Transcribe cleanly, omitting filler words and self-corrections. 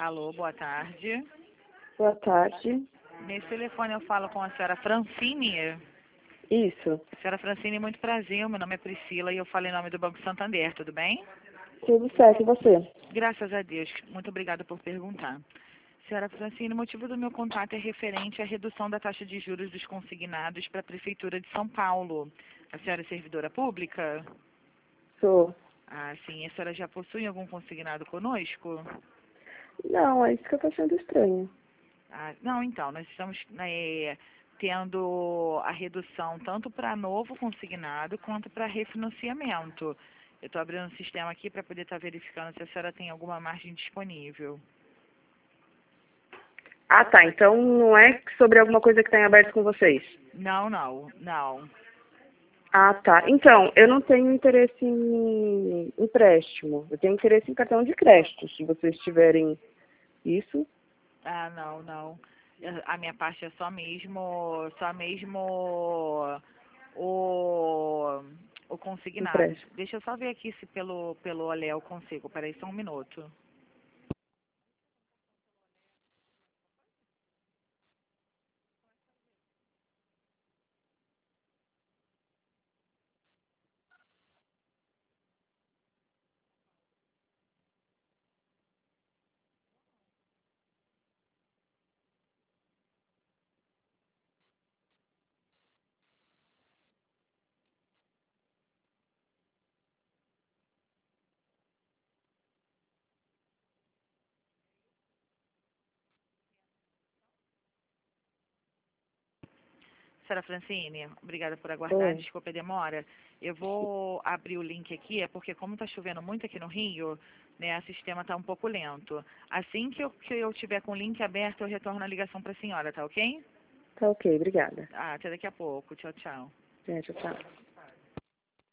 Alô, boa tarde. Boa tarde. Nesse telefone eu falo com a senhora Francine. Isso. Senhora Francine, muito prazer. Meu nome é Priscila e eu falo em nome do Banco Santander, tudo bem? Tudo certo, e você? Graças a Deus. Muito obrigada por perguntar. Senhora Francine, o motivo do meu contato é referente à redução da taxa de juros dos consignados para a Prefeitura de São Paulo. A senhora é servidora pública? Sou. Ah, sim. A senhora já possui algum consignado conosco? Não, é isso que eu tô achando estranho. Ah, não, então, nós estamos tendo a redução tanto para novo consignado quanto para refinanciamento. Eu estou abrindo um sistema aqui para poder estar verificando se a senhora tem alguma margem disponível. Ah, tá. Então não é sobre alguma coisa que está em aberto com vocês? Não, não, não. Ah, tá. Então, eu não tenho interesse em empréstimo. Eu tenho interesse em cartão de crédito. Se vocês tiverem isso. Ah, não, não. A minha parte é só mesmo o consignado. Empréstimo. Deixa eu só ver aqui se pelo Olé eu consigo. Peraí, só um minuto. Senhora Francine, obrigada por aguardar, Oi. desculpa a demora. Eu vou abrir o link aqui, é porque como está chovendo muito aqui no Rio, né, o sistema está um pouco lento. Assim que eu tiver com o link aberto, eu retorno a ligação para a senhora, tá ok? Tá ok, obrigada. Ah, até daqui a pouco. Tchau, tchau. Gente, tchau.